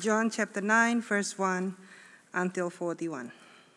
John chapter 9, verse 1 until 41.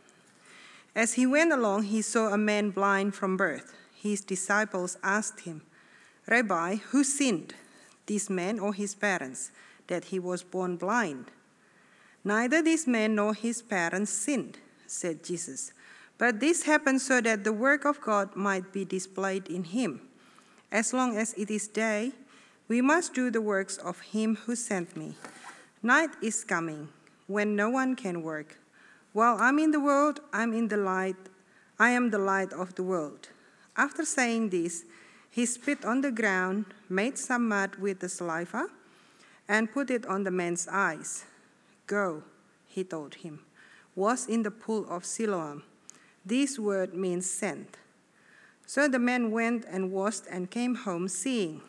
As he went along, he saw a man blind from birth. His disciples asked him, "Rabbi, who sinned, this man or his parents, that he was born blind?" "Neither this man nor his parents sinned," said Jesus, "but this happened so that the work of God might be displayed in him. As long as it is day, we must do the works of him who sent me. Night is coming when no one can work. While I'm in the world, I am the light of the world." After saying this, he spit on the ground, made some mud with the saliva, and put it on the man's eyes. "Go," he told him, "wash in the pool of Siloam." This word means sent. So the man went and washed and came home seeing.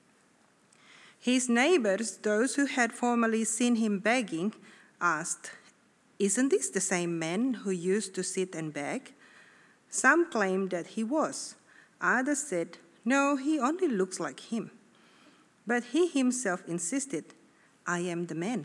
His neighbors, those who had formerly seen him begging, asked, "Isn't this the same man who used to sit and beg?" Some claimed that he was. Others said, "No, he only looks like him." But he himself insisted, "I am the man."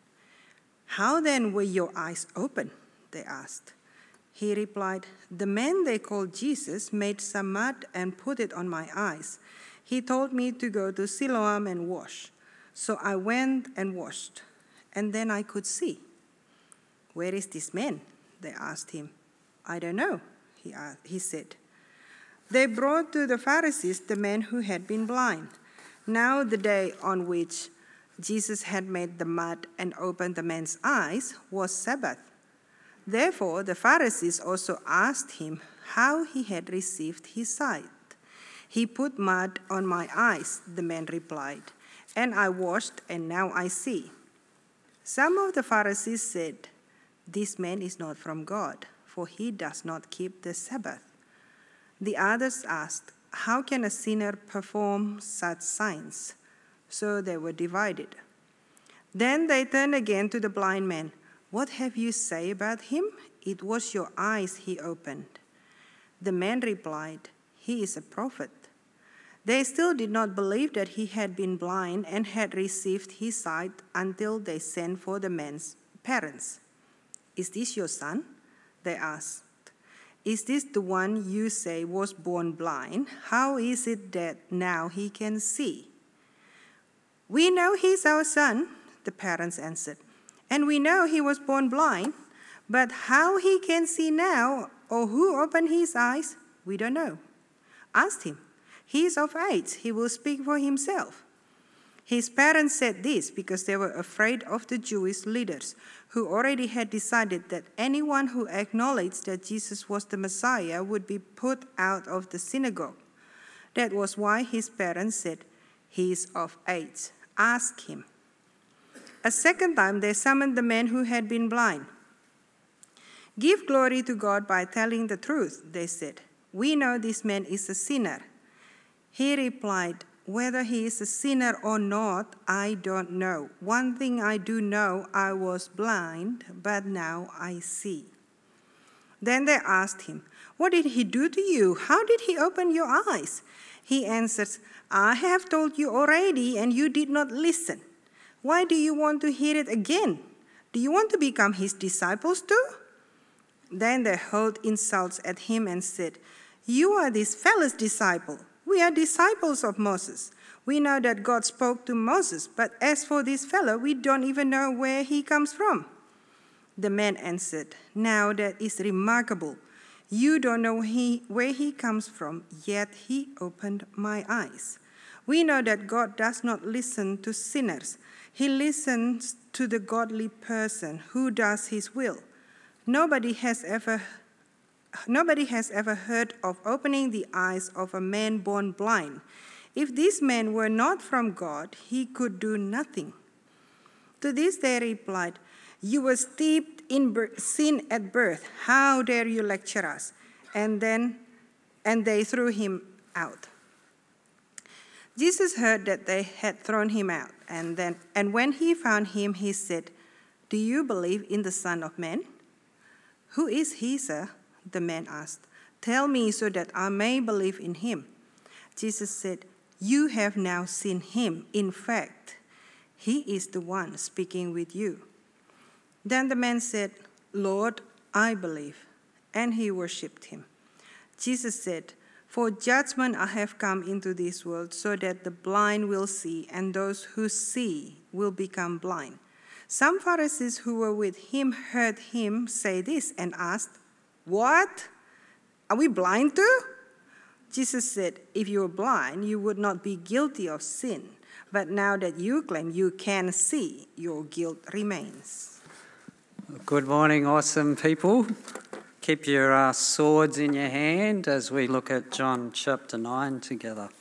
"How then were your eyes open?" they asked. He replied, "The man they called Jesus made some mud and put it on my eyes. He told me to go to Siloam and wash. So I went and washed, and then I could see." "Where is this man?" they asked him. "I don't know," he said. They brought to the Pharisees the man who had been blind. Now the day on which Jesus had made the mud and opened the man's eyes was Sabbath. Therefore the Pharisees also asked him how he had received his sight. "He put mud on my eyes," the man replied, "and I washed, and now I see." Some of the Pharisees said, "This man is not from God, for he does not keep the Sabbath." The others asked, "How can a sinner perform such signs?" So they were divided. Then they turned again to the blind man. "What have you to say about him? It was your eyes he opened." The man replied, "He is a prophet." They still did not believe that he had been blind and had received his sight until they sent for the man's parents. "Is this your son?" they asked. "Is this the one you say was born blind? How is it that now he can see?" "We know he's our son," the parents answered, "and we know he was born blind, but how he can see now or who opened his eyes, we don't know. Ask him. He is of age. He will speak for himself." His parents said this because they were afraid of the Jewish leaders, who already had decided that anyone who acknowledged that Jesus was the Messiah would be put out of the synagogue. That was why his parents said, "He is of age. Ask him." A second time they summoned the man who had been blind. "Give glory to God by telling the truth," they said. "We know this man is a sinner." He replied, "Whether he is a sinner or not, I don't know. One thing I do know, I was blind, but now I see." Then they asked him, "What did he do to you? How did he open your eyes?" He answered, "I have told you already, and you did not listen. Why do you want to hear it again? Do you want to become his disciples too?" Then they hurled insults at him and said, "You are this fellow's disciple. We are disciples of Moses. We know that God spoke to Moses, but as for this fellow, we don't even know where he comes from." The man answered, "Now that is remarkable. You don't know where he comes from, yet he opened my eyes. We know that God does not listen to sinners. He listens to the godly person who does his will. Nobody has ever heard of opening the eyes of a man born blind. If this man were not from God, he could do nothing." To this they replied, "You were steeped in sin at birth. How dare you lecture us?" And they threw him out. Jesus heard that they had thrown him out, and when he found him, he said, "Do you believe in the Son of Man?" "Who is he, sir?" the man asked. "Tell me so that I may believe in him." Jesus said, "You have now seen him. In fact, He is the one speaking with you." Then the man said, "Lord, I believe," and he worshipped him. Jesus said, "For judgment I have come into this world, so that the blind will see, and those who see will become blind." Some Pharisees who were with him heard him say this and asked, "What? Are we blind too?" Jesus said, "If you were blind, you would not be guilty of sin. But now that you claim you can see, your guilt remains." Good morning, awesome people. Keep your swords in your hand as we look at John chapter 9 together.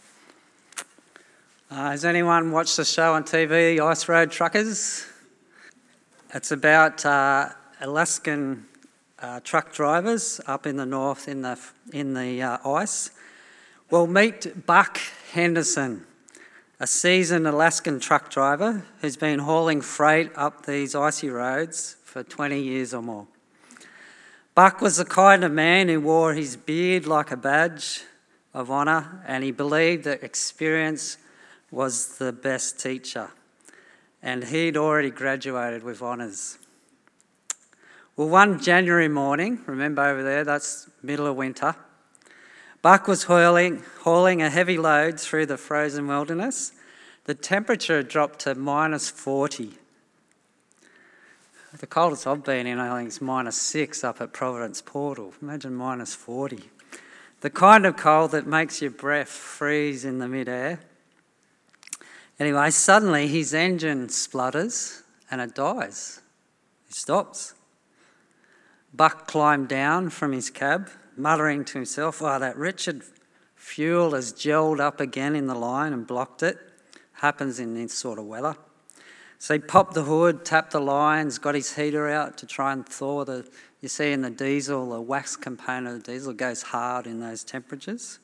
Has anyone watched the show on TV, Ice Road Truckers? It's about Alaskan truck drivers up in the north in the ice. Well, meet Buck Henderson, a seasoned Alaskan truck driver who's been hauling freight up these icy roads for 20 years or more. Buck was the kind of man who wore his beard like a badge of honour, and he believed that experience was the best teacher. And he'd already graduated with honours. Well, one January morning, remember over there, that's middle of winter, Buck was hauling a heavy load through the frozen wilderness. The temperature had dropped to -40. The coldest I've been in, I think, is -6 up at Providence Portal. Imagine -40. The kind of cold that makes your breath freeze in the mid-air. Anyway, suddenly his engine splutters and it dies. He stops. Buck climbed down from his cab, muttering to himself, "Oh, that wretched fuel has gelled up again in the line and blocked it." Happens in this sort of weather. So he popped the hood, tapped the lines, got his heater out to try and thaw you see in the diesel, the wax component of the diesel goes hard in those temperatures.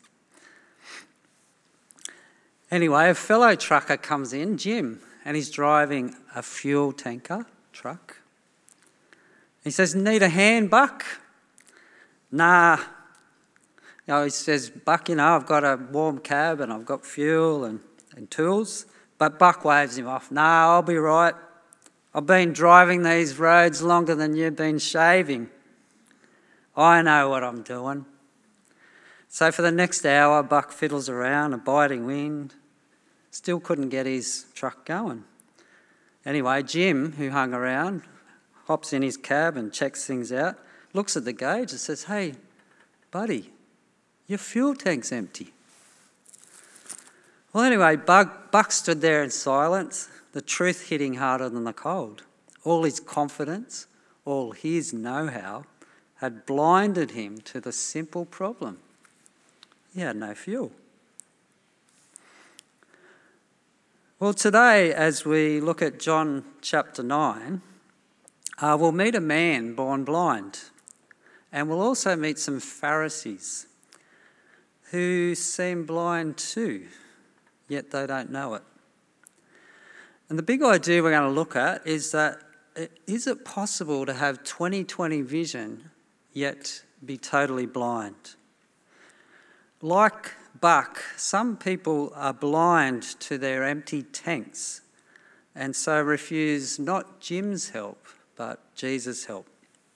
Anyway, a fellow trucker comes in, Jim, and he's driving a fuel tanker truck. He says, "Need a hand, Buck?" "Nah." He says, "Buck, I've got a warm cab and I've got fuel and tools." But Buck waves him off. "Nah, I'll be right. I've been driving these roads longer than you've been shaving. I know what I'm doing." So for the next hour, Buck fiddles around, a biting wind, still couldn't get his truck going. Anyway, Jim, who hung around, hops in his cab and checks things out, looks at the gauge and says, "Hey, buddy, your fuel tank's empty." Well, anyway, Buck stood there in silence, the truth hitting harder than the cold. All his confidence, all his know-how had blinded him to the simple problem. He had no fuel. Well, today, as we look at John chapter 9, we'll meet a man born blind, and we'll also meet some Pharisees who seem blind too, yet they don't know it. And the big idea we're going to look at is that, is it possible to have 20/20 vision yet be totally blind? Like Buck, some people are blind to their empty tanks and so refuse not Jim's help, but Jesus' help.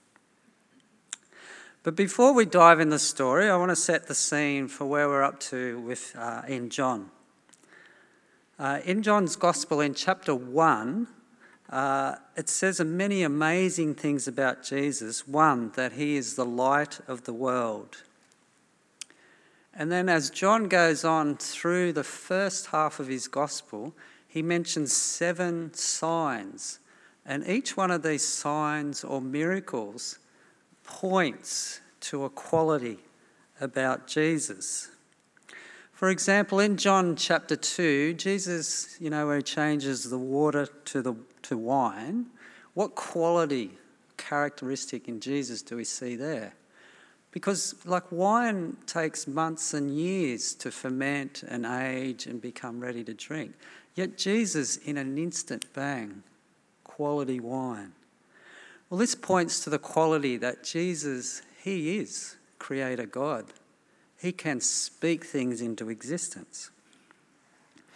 But before we dive in the story, I want to set the scene for where we're up to in John. In John's Gospel, in chapter 1, it says many amazing things about Jesus. One, that he is the light of the world. And then as John goes on through the first half of his Gospel, he mentions 7 signs. And each one of these signs or miracles points to a quality about Jesus. For example, in John chapter 2, Jesus, where he changes the water to wine, what quality, characteristic in Jesus do we see there? Because like wine takes months and years to ferment and age and become ready to drink. Yet Jesus, in an instant, bang, quality wine. Well, this points to the quality that Jesus, he is Creator God. He can speak things into existence.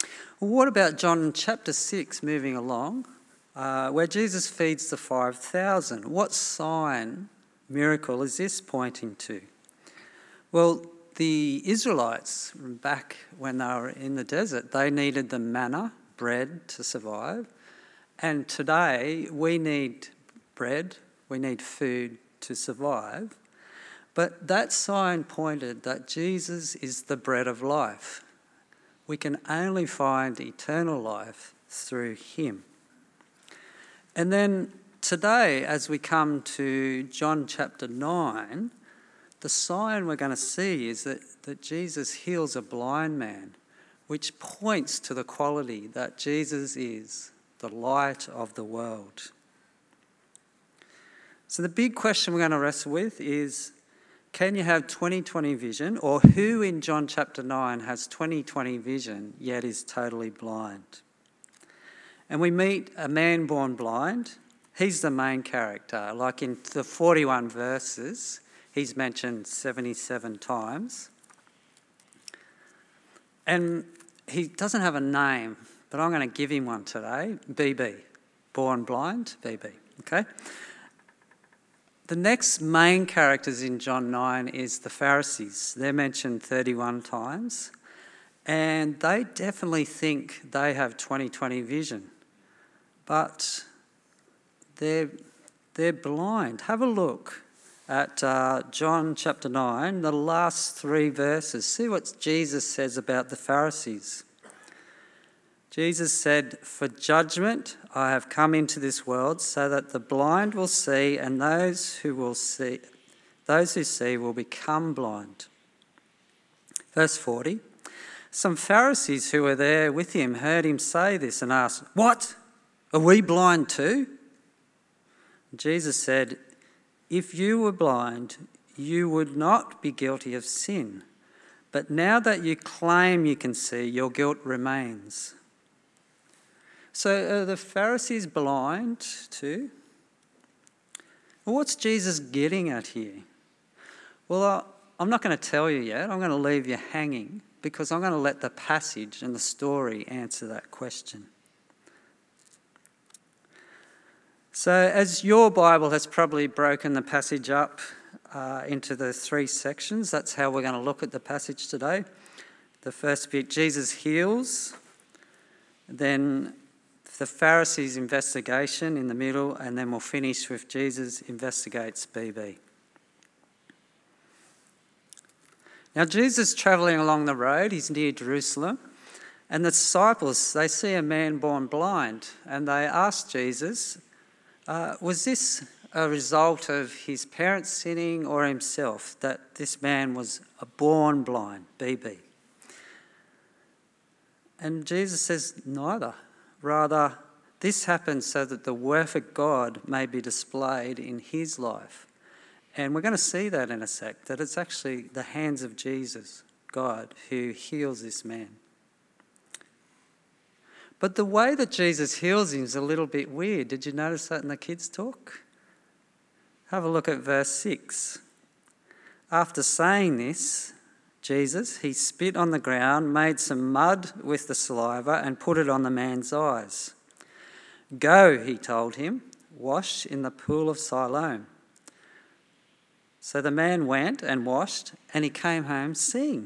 Well, what about John chapter 6, moving along, where Jesus feeds the 5,000? What sign, miracle is this pointing to? Well, the Israelites, back when they were in the desert, they needed the manna, bread, to survive. And today we need bread, we need food to survive. But that sign pointed that Jesus is the bread of life. We can only find eternal life through him. And then today, as we come to John chapter 9, the sign we're going to see is that Jesus heals a blind man, which points to the quality that Jesus is the light of the world. So the big question we're going to wrestle with is, can you have 20/20 vision, or who in John chapter 9 has 20/20 vision yet is totally blind? And we meet a man born blind. He's the main character. Like in the 41 verses, he's mentioned 77 times. And he doesn't have a name, but I'm going to give him one today. BB. Born blind, BB. Okay? The next main characters in John 9 is the Pharisees. They're mentioned 31 times. And they definitely think they have 20/20 vision. But they're blind. Have a look at John chapter 9, the last 3 verses. See what Jesus says about the Pharisees. Jesus said, "For judgment I have come into this world, so that the blind will see, and those who see will become blind." Verse 40, some Pharisees who were there with him heard him say this and asked, "What? Are we blind too?" Jesus said, "If you were blind, you would not be guilty of sin. But now that you claim you can see, your guilt remains." So are the Pharisees blind too? Well, what's Jesus getting at here? Well, I'm not going to tell you yet. I'm going to leave you hanging because I'm going to let the passage and the story answer that question. So as your Bible has probably broken the passage up into the 3 sections, that's how we're going to look at the passage today. The first bit, Jesus heals, then the Pharisees' investigation in the middle, and then we'll finish with Jesus investigates BB. Now Jesus travelling along the road, he's near Jerusalem, and the disciples, they see a man born blind, and they ask Jesus, was this a result of his parents sinning or himself, that this man was born blind, BB? And Jesus says, neither. Rather, this happened so that the work of God may be displayed in his life. And we're going to see that in a sec, that it's actually the hands of Jesus, God, who heals this man. But the way that Jesus heals him is a little bit weird. Did you notice that in the kids' talk? Have a look at verse 6. After saying this, Jesus, he spit on the ground, made some mud with the saliva and put it on the man's eyes. "Go," he told him, "wash in the pool of Siloam." So the man went and washed, and he came home seeing.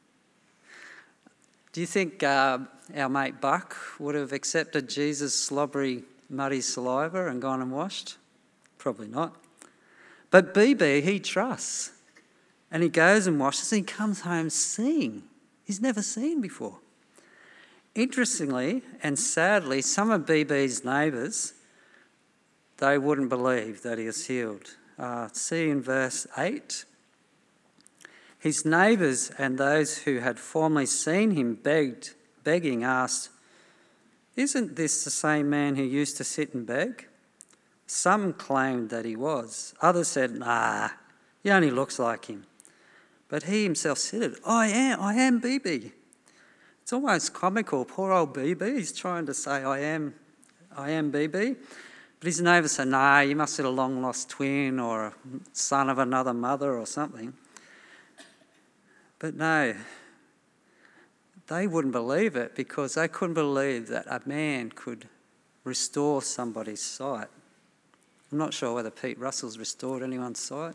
Do you think our mate Buck would have accepted Jesus' slobbery, muddy saliva and gone and washed? Probably not. But BB, he trusts. And he goes and washes and he comes home seeing. He's never seen before. Interestingly and sadly, some of BB's neighbours, they wouldn't believe that he is healed. See in verse 8. His neighbours and those who had formerly seen him begging asked, "Isn't this the same man who used to sit and beg?" Some claimed that he was. Others said, "Nah, he only looks like him." But he himself said, I am BB. It's almost comical. Poor old BB, he's trying to say, I am BB. But his neighbours say, "Nah, you must have a long-lost twin or a son of another mother or something." But no, they wouldn't believe it because they couldn't believe that a man could restore somebody's sight. I'm not sure whether Pete Russell's restored anyone's sight.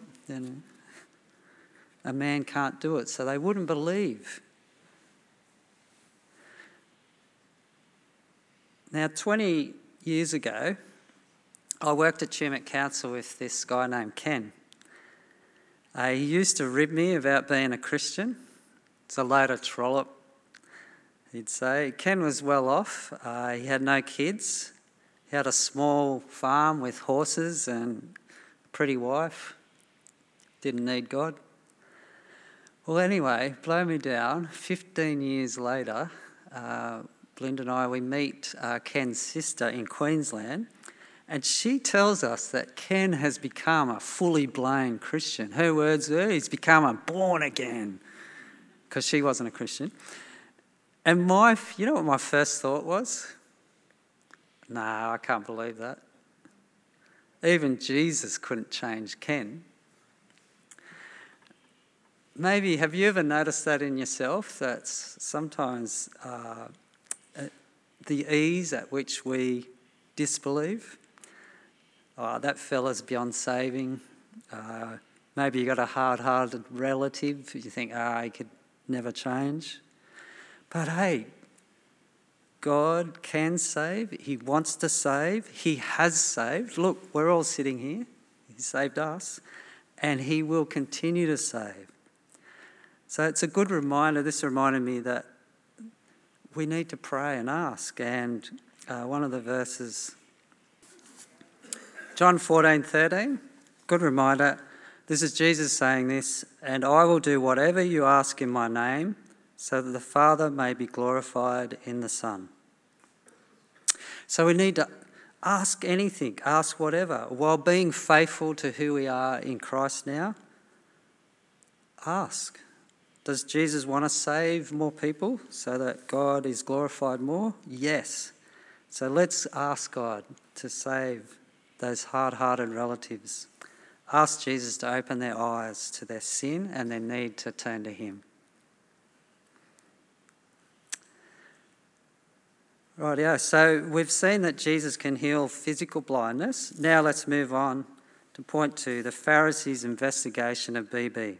A man can't do it, so they wouldn't believe. Now, 20 years ago, I worked at Tumut Council with this guy named Ken. He used to rib me about being a Christian. It's a load of trollop, he'd say. Ken was well off. He had no kids. He had a small farm with horses and a pretty wife. Didn't need God. Well, anyway, blow me down. 15 years later, Belinda and I, we meet Ken's sister in Queensland, and she tells us that Ken has become a fully blown Christian. Her words were, he's become a born again, because she wasn't a Christian. And you know what my first thought was? No, I can't believe that. Even Jesus couldn't change Ken. Maybe, have you ever noticed that in yourself, that sometimes the ease at which we disbelieve? That fella's beyond saving. Maybe you got a hard-hearted relative. You think, he could never change. But hey, God can save. He wants to save. He has saved. Look, we're all sitting here. He saved us. And he will continue to save. So it's a good reminder. This reminded me that we need to pray and ask. And one of the verses, John 14:13, good reminder. This is Jesus saying this, and I will do whatever you ask in my name, so that the Father may be glorified in the Son. So we need to ask anything, ask whatever, while being faithful to who we are in Christ now. Ask. Does Jesus want to save more people so that God is glorified more? Yes. So let's ask God to save those hard-hearted relatives. Ask Jesus to open their eyes to their sin and their need to turn to him. Rightio, so we've seen that Jesus can heal physical blindness. Now let's move on to point to the Pharisees' investigation of BB.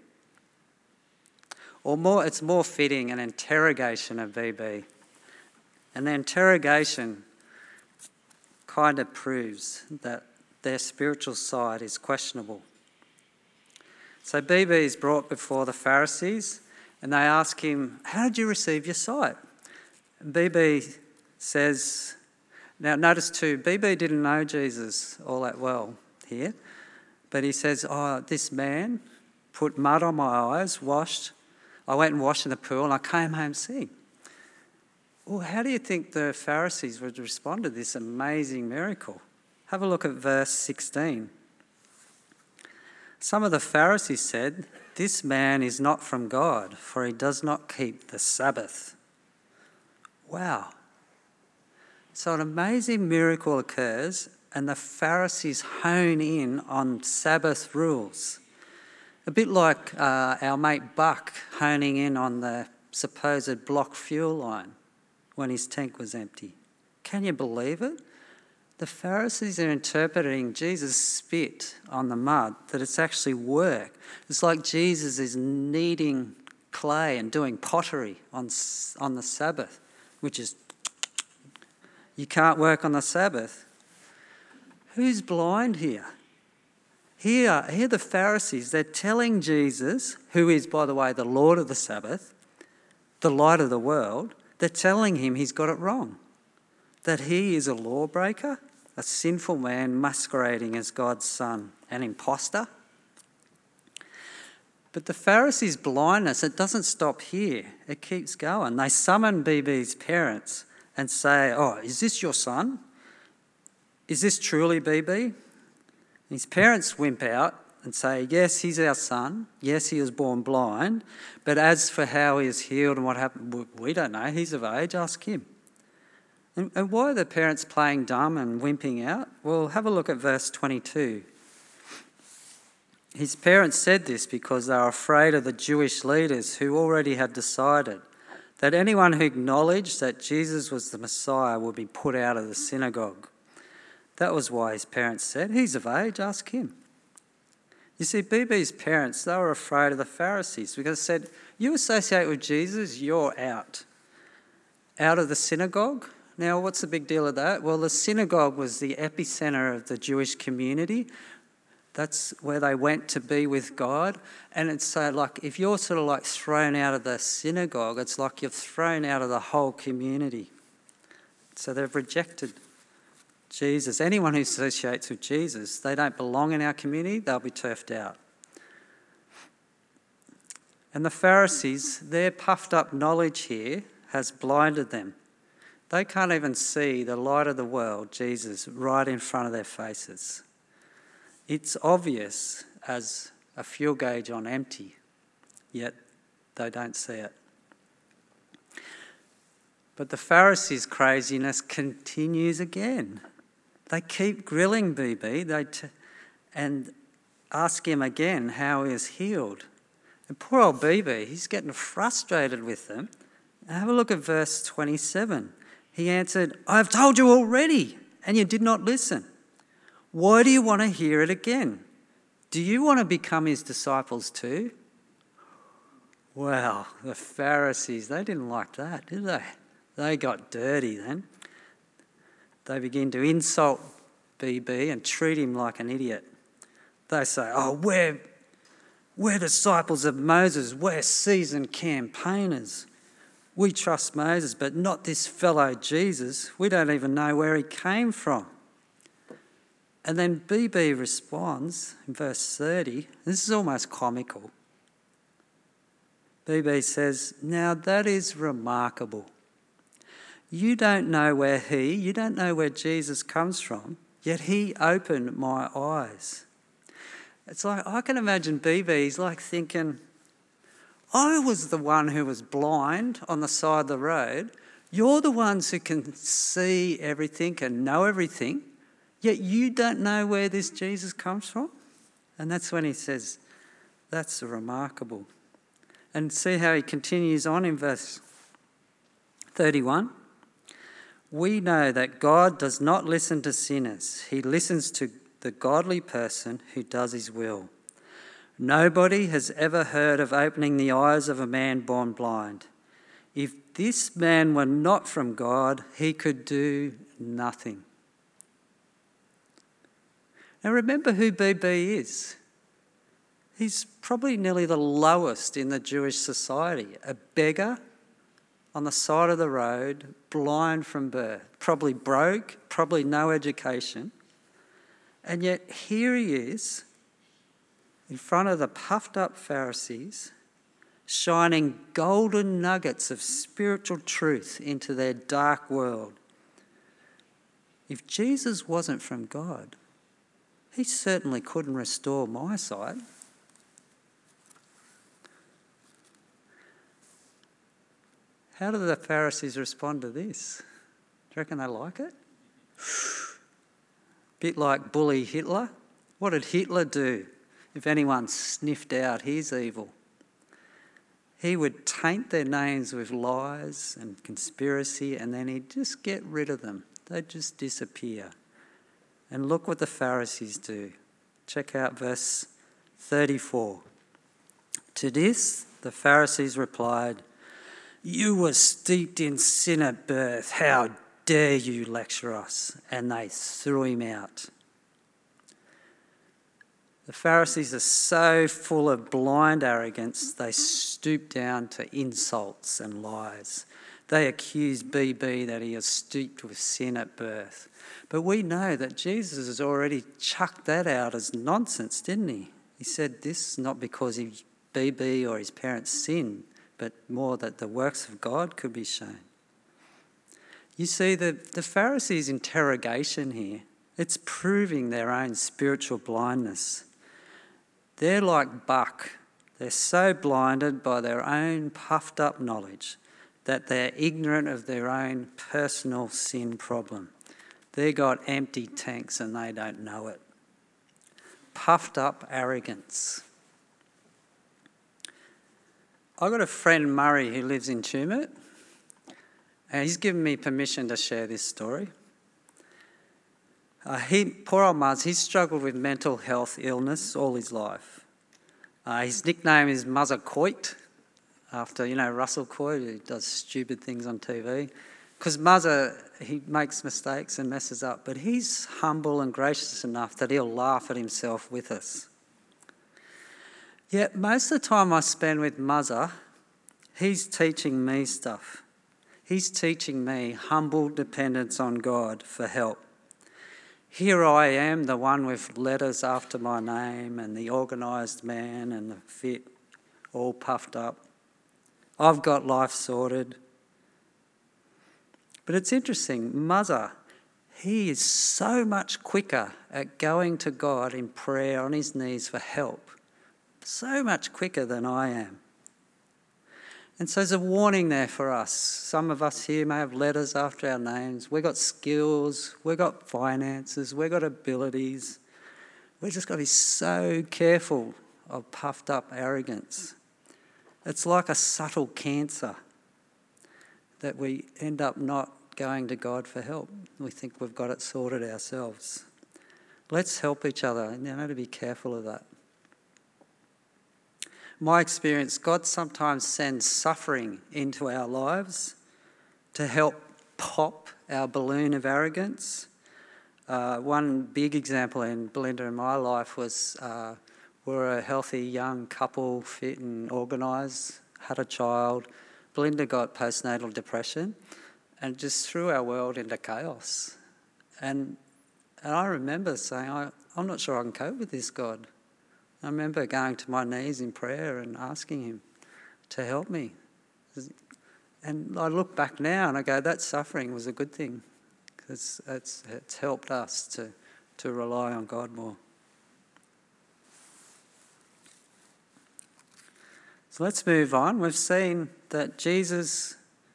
Or it's more fitting, an interrogation of BB. And the interrogation kind of proves that their spiritual side is questionable. So BB is brought before the Pharisees and they ask him, how did you receive your sight? And BB says, now notice too, BB didn't know Jesus all that well here, but he says, this man put mud on my eyes, I went and washed in the pool and I came home seeing. Well, how do you think the Pharisees would respond to this amazing miracle? Have a look at verse 16. Some of the Pharisees said, this man is not from God, for he does not keep the Sabbath. Wow. So an amazing miracle occurs and the Pharisees hone in on Sabbath rules. A bit like our mate Buck honing in on the supposed block fuel line when his tank was empty. Can you believe it? The Pharisees are interpreting Jesus' spit on the mud, that it's actually work. It's like Jesus is kneading clay and doing pottery on the Sabbath, which is, you can't work on the Sabbath. Who's blind here? Here the Pharisees, they're telling Jesus, who is, by the way, the Lord of the Sabbath, the light of the world, they're telling him he's got it wrong, that he is a lawbreaker, a sinful man masquerading as God's son, an imposter. But the Pharisees' blindness, it doesn't stop here. It keeps going. They summon BB's parents and say, is this your son? Is this truly BB? His parents wimp out and say, yes, he's our son. Yes, he was born blind. But as for how he is healed and what happened, we don't know. He's of age. Ask him. And why are the parents playing dumb and wimping out? Well, have a look at verse 22. His parents said this because they were afraid of the Jewish leaders who already had decided that anyone who acknowledged that Jesus was the Messiah would be put out of the synagogue. That was why his parents said, "He's of age, ask him." You see, BB's parents, they were afraid of the Pharisees because they said, "You associate with Jesus, you're out of the synagogue." Now, what's the big deal of that? Well, the synagogue was the epicenter of the Jewish community. That's where they went to be with God. And it's so like, if you're sort of like thrown out of the synagogue, it's like you're thrown out of the whole community. So they've rejected Jesus. Anyone who associates with Jesus, they don't belong in our community, they'll be turfed out. And the Pharisees, their puffed up knowledge here has blinded them. They can't even see the light of the world, Jesus, right in front of their faces. It's obvious as a fuel gauge on empty, yet they don't see it. But the Pharisees' craziness continues again. They keep grilling BB and ask him again how he is healed. And poor old BB, he's getting frustrated with them. Have a look at verse 27. He answered, "I have told you already, and you did not listen. Why do you want to hear it again? Do you want to become his disciples too?" Well, the Pharisees, they didn't like that, did they? They got dirty then. They begin to insult BB and treat him like an idiot. They say, "Oh, we're disciples of Moses. We're seasoned campaigners. We trust Moses, but not this fellow Jesus. We don't even know where he came from." And then BB responds in verse 30. This is almost comical. BB says, "Now that is remarkable. You don't know where Jesus comes from, yet he opened my eyes." It's like, I can imagine BB, he's like thinking, I was the one who was blind on the side of the road. You're the ones who can see everything and know everything, yet you don't know where this Jesus comes from. And that's when he says, that's remarkable. And see how he continues on in verse 31. "We know that God does not listen to sinners. He listens to the godly person who does his will. Nobody has ever heard of opening the eyes of a man born blind. If this man were not from God, he could do nothing." Now remember who BB is. He's probably nearly the lowest in the Jewish society, a beggar on the side of the road, blind from birth, probably broke, probably no education. And yet here he is in front of the puffed up Pharisees, shining golden nuggets of spiritual truth into their dark world. If Jesus wasn't from God, he certainly couldn't restore my sight. How do the Pharisees respond to this? Do you reckon they like it? Bit like bully Hitler. What did Hitler do if anyone sniffed out his evil? He would taint their names with lies and conspiracy, and then he'd just get rid of them. They'd just disappear. And look what the Pharisees do. Check out verse 34. To this, the Pharisees replied, "You were steeped in sin at birth. How dare you lecture us?" And they threw him out. The Pharisees are so full of blind arrogance, they stoop down to insults and lies. They accuse BB that he is steeped with sin at birth. But we know that Jesus has already chucked that out as nonsense, didn't he? He said this not because BB or his parents sinned, but more that the works of God could be shown. You see, the Pharisees' interrogation here, it's proving their own spiritual blindness. They're like Buck. They're so blinded by their own puffed up knowledge that they're ignorant of their own personal sin problem. They got empty tanks and they don't know it. Puffed up arrogance. I've got a friend, Murray, who lives in Tumut. And he's given me permission to share this story. Poor old Muzz, he's struggled with mental health illness all his life. His nickname is Muzzer Coit, after, Russell Coit, who does stupid things on TV. Because Muzzer, he makes mistakes and messes up, but he's humble and gracious enough that he'll laugh at himself with us. Yet most of the time I spend with Muzzer, he's teaching me stuff. He's teaching me humble dependence on God for help. Here I am, the one with letters after my name and the organised man and the fit, all puffed up. I've got life sorted. But it's interesting, Muzzer, he is so much quicker at going to God in prayer on his knees for help, so much quicker than I am. And so there's a warning there for us. Some of us here may have letters after our names. We've got skills, we've got finances, we've got abilities. We've just got to be so careful of puffed up arrogance. It's like a subtle cancer that we end up not going to God for help. We think we've got it sorted ourselves. Let's help each other, to be careful of that. My experience, God sometimes sends suffering into our lives to help pop our balloon of arrogance. One big example in Belinda and my life was we're a healthy young couple, fit and organised, had a child. Belinda got postnatal depression and just threw our world into chaos. And I remember saying, I'm not sure I can cope with this, God. I remember going to my knees in prayer and asking him to help me. And I look back now and I go, that suffering was a good thing, because it's helped us to rely on God more. So let's move on. We've seen that Jesus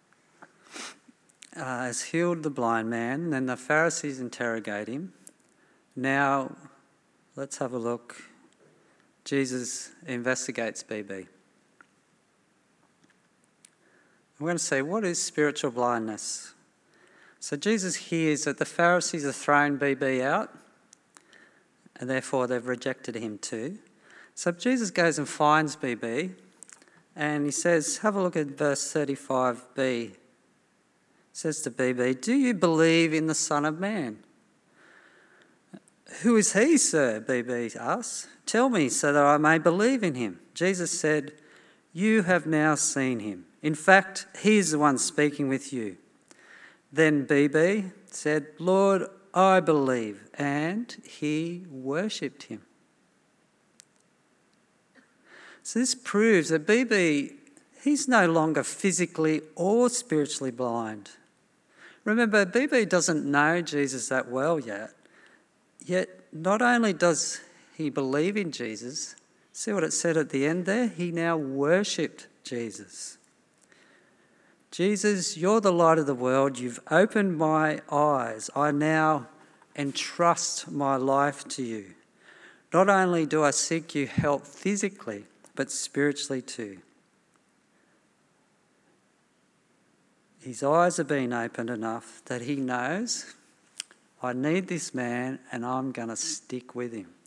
has healed the blind man, then the Pharisees interrogate him. Now let's have a look. Jesus investigates BB. We're going to say, what is spiritual blindness? So Jesus hears that the Pharisees have thrown BB out, and therefore they've rejected him too. So Jesus goes and finds BB, and he says, have a look at verse 35b. It says to BB, do you believe in the Son of Man? Who is he, sir? BB asks. Tell me so that I may believe in him. Jesus said, you have now seen him. In fact, he is the one speaking with you. Then BB said, Lord, I believe. And he worshipped him. So this proves that BB, he's no longer physically or spiritually blind. Remember, BB doesn't know Jesus that well yet. Yet not only does he believe in Jesus, see what it said at the end there? He now worshipped Jesus. Jesus, you're the light of the world. You've opened my eyes. I now entrust my life to you. Not only do I seek you help physically, but spiritually too. His eyes have been opened enough that he knows, I need this man and I'm going to stick with him.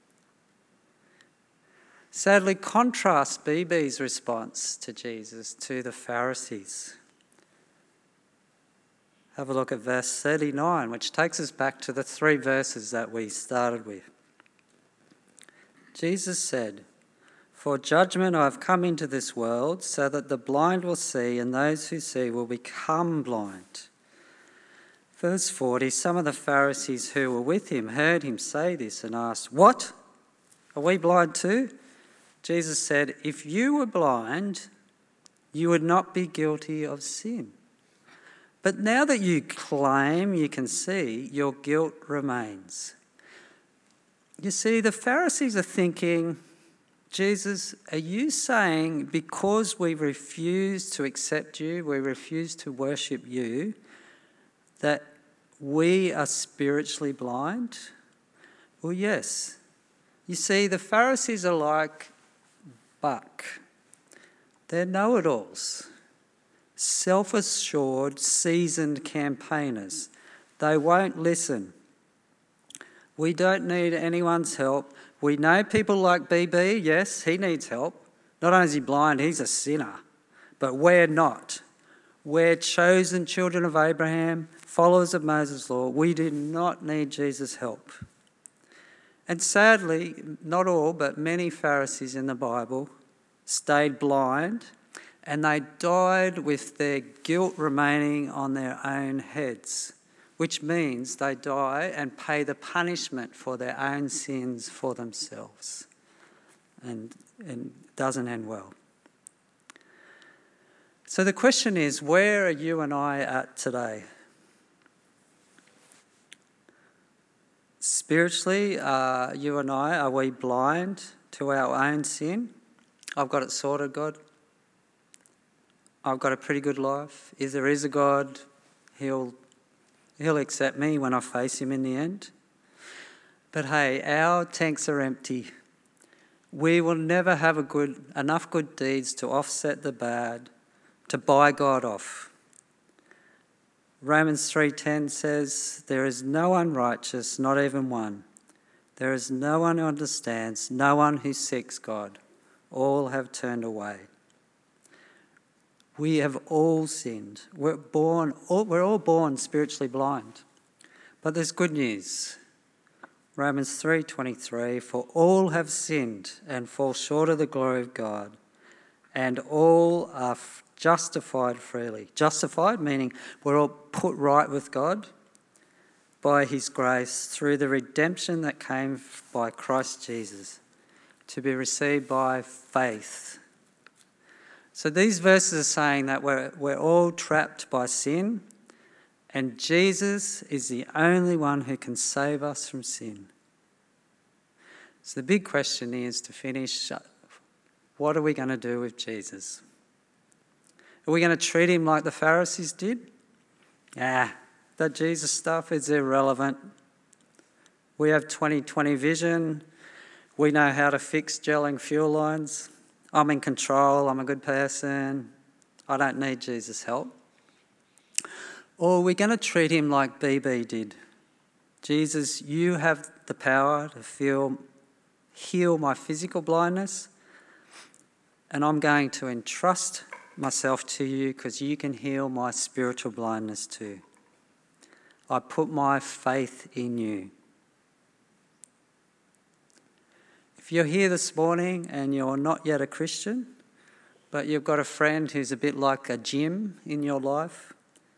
Sadly, contrast BB's response to Jesus to the Pharisees. Have a look at verse 39, which takes us back to the 3 verses that we started with. Jesus said, for judgment I have come into this world, so that the blind will see and those who see will become blind. Verse 40, some of the Pharisees who were with him heard him say this and asked, what? Are we blind too? Jesus said, if you were blind, you would not be guilty of sin. But now that you claim you can see, your guilt remains. You see, the Pharisees are thinking, Jesus, are you saying because we refuse to accept you, we refuse to worship you, that we are spiritually blind? Well, yes. You see, the Pharisees are like Buck. They're know-it-alls. self-assured, seasoned campaigners. They won't listen. We don't need anyone's help. We know people like BB, yes, he needs help. Not only is he blind, he's a sinner. But we're not. We're chosen children of Abraham, followers of Moses' law. We do not need Jesus' help. And sadly, not all, but many Pharisees in the Bible stayed blind, and they died with their guilt remaining on their own heads, which means they die and pay the punishment for their own sins for themselves. And it doesn't end well. So the question is, where are you and I at today? Spiritually, you and I, are we blind to our own sin? I've got it sorted, God. I've got a pretty good life. If there is a God, He'll accept me when I face Him in the end. But hey, our tanks are empty. We will never have enough good deeds to offset the bad, to buy God off. Romans 3:10 says, "There is no one righteous, not even one. There is no one who understands, no one who seeks God. All have turned away." We have all sinned. We're all born spiritually blind. But there's good news. Romans 3:23, "For all have sinned and fall short of the glory of God, and all are justified freely." Justified meaning we're all put right with God by His grace through the redemption that came by Christ Jesus, to be received by faith. So these verses are saying that we're all trapped by sin, and Jesus is the only one who can save us from sin. So the big question is, to finish, what are we going to do with Jesus? Are we going to treat Him like the Pharisees did? That Jesus stuff is irrelevant. We have 20/20 vision. We know how to fix gelling fuel lines. I'm in control. I'm a good person. I don't need Jesus' help. Or are we going to treat Him like BB did? Jesus, you have the power to heal my physical blindness, and I'm going to entrust myself to you because you can heal my spiritual blindness too. I put my faith in you. If you're here this morning and you're not yet a Christian, but you've got a friend who's a bit like a Jim in your life,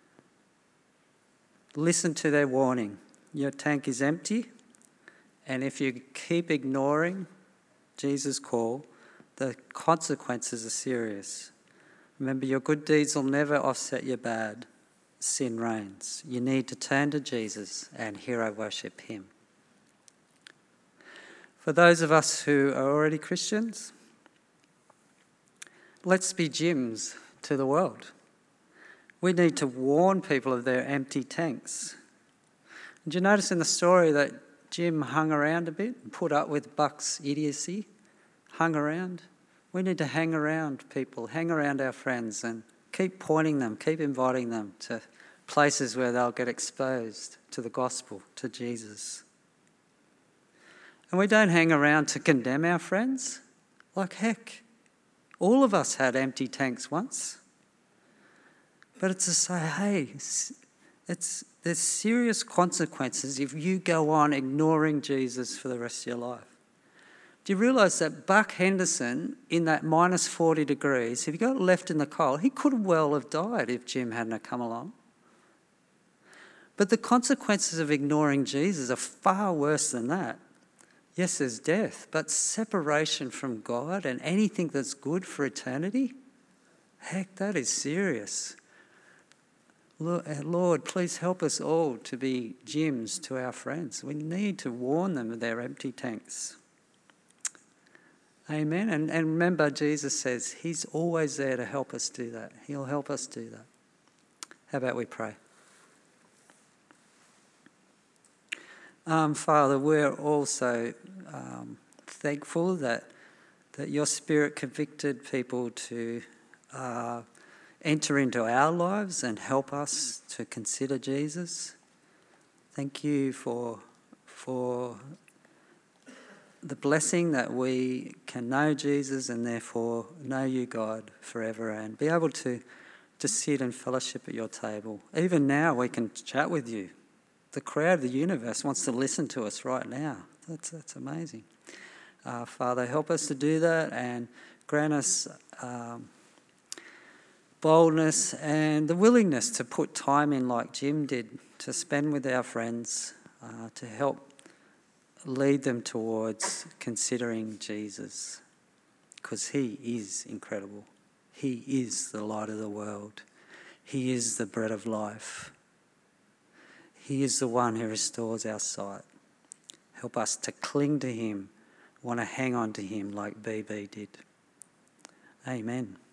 listen to their warning. Your tank is empty, and if you keep ignoring Jesus' call, the consequences are serious. Remember, your good deeds will never offset your bad. Sin reigns. You need to turn to Jesus and hero worship Him. For those of us who are already Christians, let's be Jims to the world. We need to warn people of their empty tanks. Did you notice in the story that Jim hung around a bit and put up with Buck's idiocy? Hung around. We need to hang around people, hang around our friends, and keep pointing them, keep inviting them to places where they'll get exposed to the gospel, to Jesus. And we don't hang around to condemn our friends. Like heck, all of us had empty tanks once. But it's to say, hey, there's serious consequences if you go on ignoring Jesus for the rest of your life. Do you realise that Buck Henderson, in that minus 40 degrees, if he got left in the cold, he could well have died if Jim hadn't come along. But the consequences of ignoring Jesus are far worse than that. Yes, there's death, but separation from God and anything that's good for eternity, heck, that is serious. Lord, please help us all to be Jims to our friends. We need to warn them of their empty tanks. Amen. And remember, Jesus says He's always there to help us do that. He'll help us do that. How about we pray? Father, we're also thankful that your Spirit convicted people to enter into our lives and help us to consider Jesus. Thank you for the blessing that we can know Jesus and therefore know you, God, forever and be able to sit and fellowship at your table. Even now we can chat with you. The creator of the universe wants to listen to us right now. That's amazing. Father, help us to do that and grant us boldness and the willingness to put time in like Jim did, to spend with our friends, to help lead them towards considering Jesus, because he is incredible. He is the light of the world. He is the bread of life. He is the one who restores our sight. Help us to cling to him, want to hang on to him like BB did. Amen.